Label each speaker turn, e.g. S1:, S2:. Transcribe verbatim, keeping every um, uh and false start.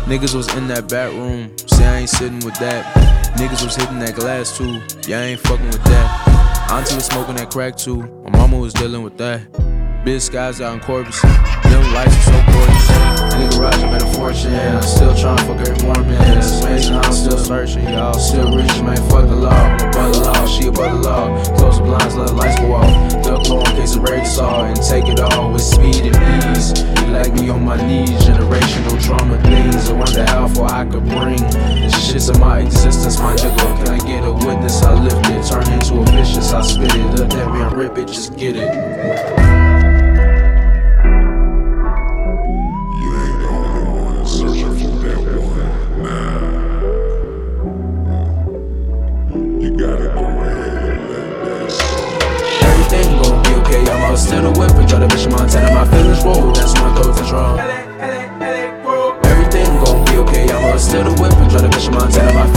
S1: Niggas was in that back room, say I ain't sitting with that. Niggas was hitting that glass too, yeah I ain't fucking with that. Auntie was smoking that crack too, my mama was dealing with that. Big skies out in Corpus, them lights are so gorgeous. In the garage I made a fortune, yeah, I'm still trying to fuck every morning. It's amazing how I'm still searching, y'all. Still rich, man, fuck the law. I'm above the law, she above the law. Close the blinds, let the lights go off. Duck low in case of rage saw, and take it all with speed and ease. You like me on my knees, generational trauma things. I wonder how far I could bring this shit's in my existence, my nigga. Can I get a witness? I lift it, turn into a vicious, I spit it. Let that man rip it, just get it. Still the whip and try to bitch in Montana. My feelings roll, that's my throat is wrong. Everything gon' be okay. I'ma still the whip and try to bitch in Montana. My